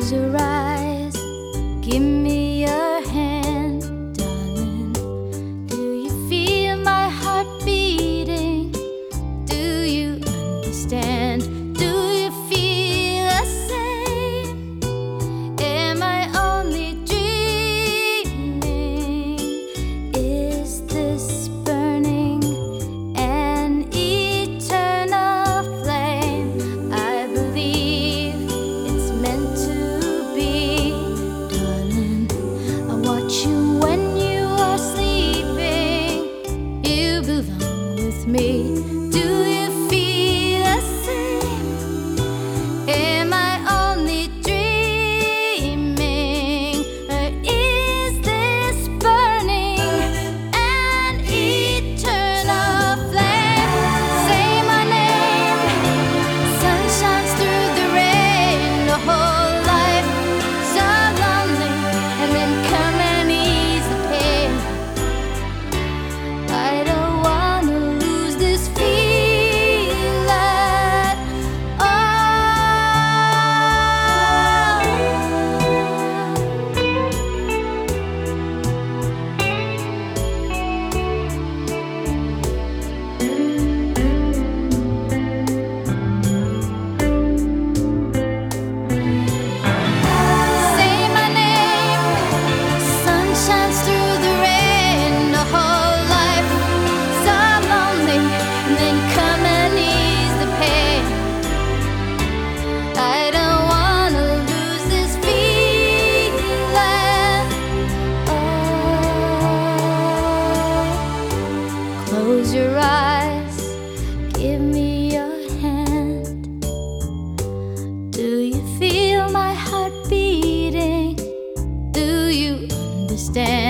Close your eyes, give me your hand, darling. Do you feel my heart beating? Do you understand? Do you feel the same? Am I only dreaming? Is this burning an eternal flame? I believe it's meant to be, darling. I watch you when you are sleeping. You belong with me. Do you feel the same? Am I only dreaming? Or is this burning an eternal flame? Say my name. Sun shines through the rain. The whole life so lonely, and then come and ease the pain. I don't wanna lose this feeling at Say my name. Sun shines through the rain. The whole life so lonely, and then come and ease the pain. I don't wanna lose this feeling. Oh, close your eyes, give me your hand. Do you feel my heart beating? Do you understand?